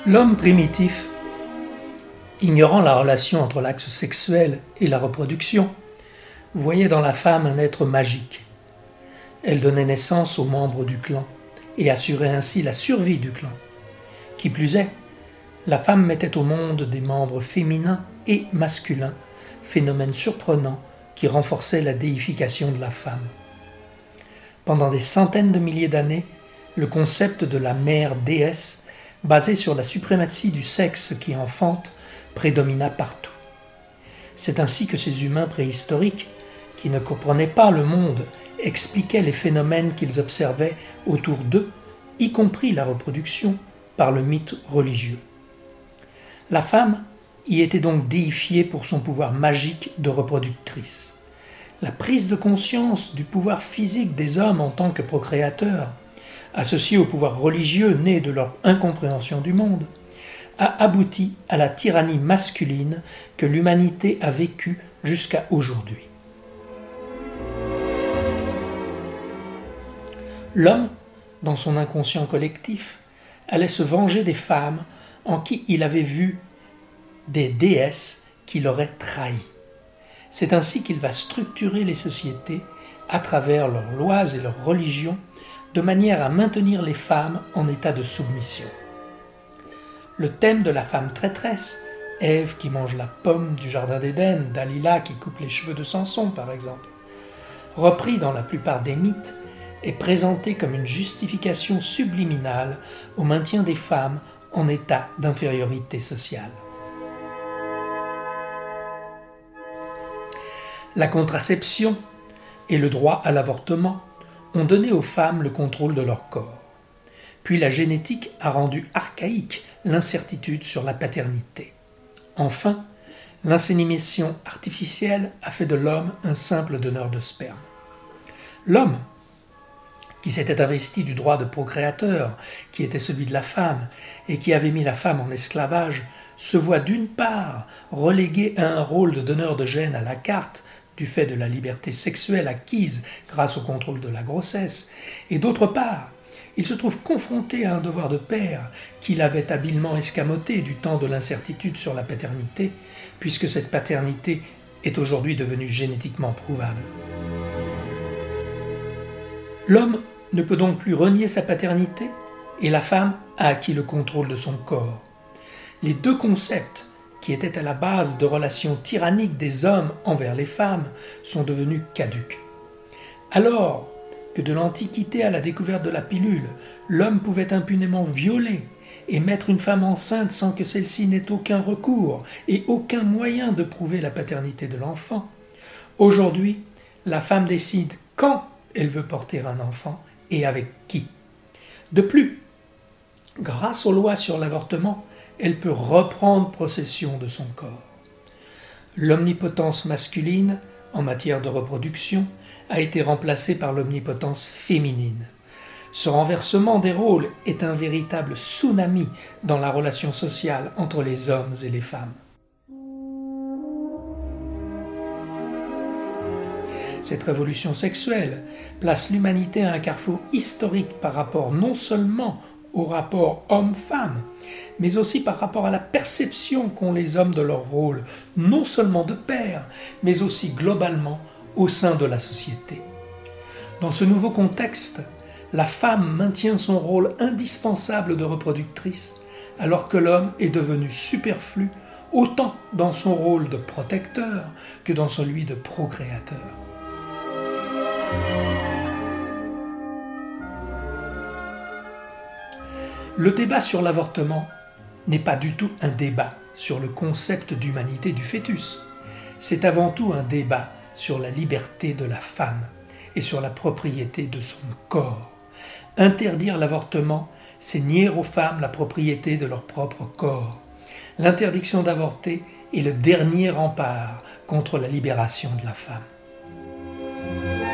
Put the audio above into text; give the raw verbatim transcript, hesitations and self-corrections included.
L'homme primitif, ignorant la relation entre l'axe sexuel et la reproduction, voyait dans la femme un être magique. Elle donnait naissance aux membres du clan et assurait ainsi la survie du clan. Qui plus est, la femme mettait au monde des membres féminins et masculins, phénomène surprenant qui renforçait la déification de la femme. Pendant des centaines de milliers d'années, le concept de la mère déesse, basé sur la suprématie du sexe qui enfante, prédomina partout. C'est ainsi que ces humains préhistoriques, qui ne comprenaient pas le monde, expliquaient les phénomènes qu'ils observaient autour d'eux, y compris la reproduction, par le mythe religieux. La femme y était donc déifiée pour son pouvoir magique de reproductrice. La prise de conscience du pouvoir physique des hommes en tant que procréateurs, associée au pouvoir religieux né de leur incompréhension du monde, a abouti à la tyrannie masculine que l'humanité a vécue jusqu'à aujourd'hui. L'homme, dans son inconscient collectif, allait se venger des femmes en qui il avait vu des déesses qui l'auraient trahi. C'est ainsi qu'il va structurer les sociétés à travers leurs lois et leurs religions, de manière à maintenir les femmes en état de soumission. Le thème de la femme traîtresse, Ève qui mange la pomme du jardin d'Éden, Dalila qui coupe les cheveux de Samson par exemple, repris dans la plupart des mythes, est présenté comme une justification subliminale au maintien des femmes en état d'infériorité sociale. La contraception et le droit à l'avortement ont donné aux femmes le contrôle de leur corps. Puis la génétique a rendu archaïque l'incertitude sur la paternité. Enfin, l'insémination artificielle a fait de l'homme un simple donneur de sperme. L'homme, qui s'était investi du droit de procréateur, qui était celui de la femme, et qui avait mis la femme en esclavage, se voit d'une part relégué à un rôle de donneur de gènes à la carte, du fait de la liberté sexuelle acquise grâce au contrôle de la grossesse, et d'autre part, il se trouve confronté à un devoir de père qu'il avait habilement escamoté du temps de l'incertitude sur la paternité, puisque cette paternité est aujourd'hui devenue génétiquement prouvable. L'homme ne peut donc plus renier sa paternité, et la femme a acquis le contrôle de son corps. Les deux concepts qui étaient à la base de relations tyranniques des hommes envers les femmes, sont devenus caducs. Alors que de l'Antiquité à la découverte de la pilule, l'homme pouvait impunément violer et mettre une femme enceinte sans que celle-ci n'ait aucun recours et aucun moyen de prouver la paternité de l'enfant, aujourd'hui, la femme décide quand elle veut porter un enfant et avec qui. De plus, grâce aux lois sur l'avortement, elle peut reprendre possession de son corps. L'omnipotence masculine, en matière de reproduction, a été remplacée par l'omnipotence féminine. Ce renversement des rôles est un véritable tsunami dans la relation sociale entre les hommes et les femmes. Cette révolution sexuelle place l'humanité à un carrefour historique par rapport non seulement au rapport homme-femme, mais aussi par rapport à la perception qu'ont les hommes de leur rôle, non seulement de père, mais aussi globalement au sein de la société. Dans ce nouveau contexte, la femme maintient son rôle indispensable de reproductrice, alors que l'homme est devenu superflu, autant dans son rôle de protecteur que dans celui de procréateur. Le débat sur l'avortement n'est pas du tout un débat sur le concept d'humanité du fœtus. C'est avant tout un débat sur la liberté de la femme et sur la propriété de son corps. Interdire l'avortement, c'est nier aux femmes la propriété de leur propre corps. L'interdiction d'avorter est le dernier rempart contre la libération de la femme.